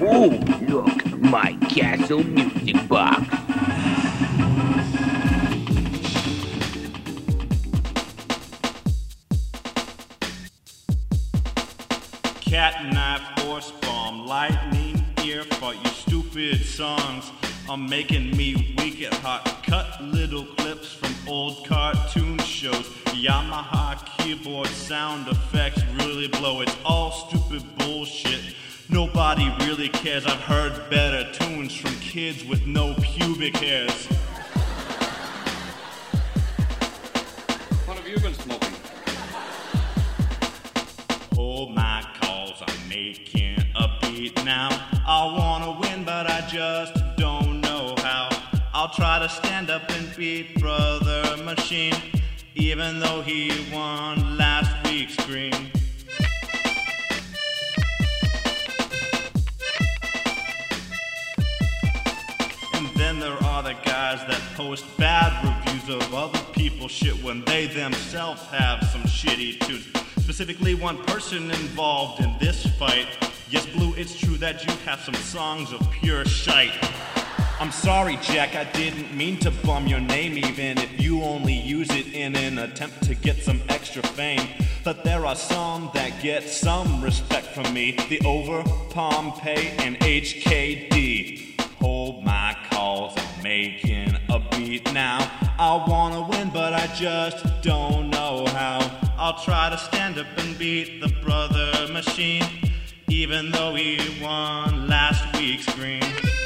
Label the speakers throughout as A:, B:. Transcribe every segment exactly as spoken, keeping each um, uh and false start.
A: Oh, look, my castle music box.
B: Cat-knife, horse bomb, lightning, ear fart, you stupid songs are making me weak at heart. Cut little clips from old cartoon shows. Yamaha keyboard sound effects really blow. It's all stupid bullshit. Nobody really cares. I've heard better tunes from kids with no pubic hairs.
C: What have you been smoking?
B: Hold my calls, I'm making a beat now. I wanna win, but I just don't know how. I'll try to stand up and beat Brother Machine, even though he won last week's Scream. And then there are the guys that post bad reviews of other people's shit when they themselves have some shitty tunes. Specifically one person involved in this fight. Yes, Blue, it's true that you have some songs of pure shite. I'm sorry, Jack, I didn't mean to bum your name, even if you only use it in an attempt to get some extra fame. But there are some that get some respect from me. The Over, Pompeii, and H K D. Hold my calls, I'm making a beat now. I wanna win, but I just don't know how. I'll try to stand up and beat the Brother Machine, even though he won last week's Scream.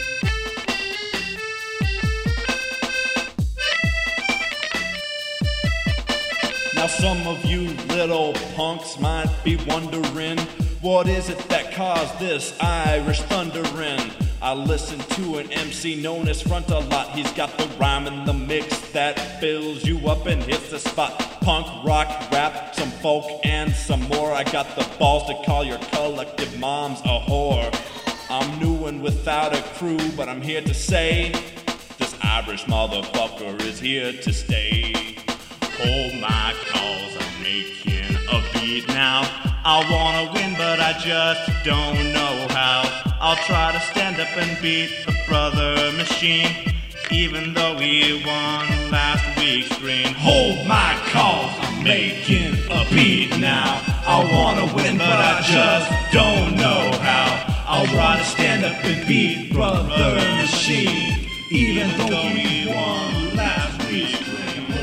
B: Now some of you little punks might be wondering, what is it that caused this Irish thundering? I listen to an M C known as Front a lot. He's got the rhyme and the mix that fills you up and hits the spot. Punk, rock, rap, some folk, and some more. I got the balls to call your collective moms a whore. I'm new and without a crew, but I'm here to say, this Irish motherfucker is here to stay. Hold my calls, I'm making a beat now. I wanna win, but I just don't know how. I'll try to stand up and beat the Brother Machine, even though he won last week's Scream. Hold my calls, I'm making a beat now. I wanna win, but I just don't know how. I'll try to stand up and beat Brother Machine, even though he won last week's Scream.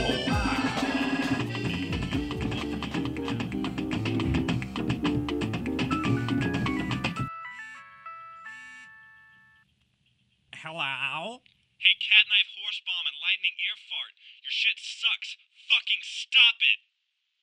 D: Hello?
B: Hey, Cat Knife, Horse Bomb, and Lightning Ear Fart. Your shit sucks. Fucking stop it.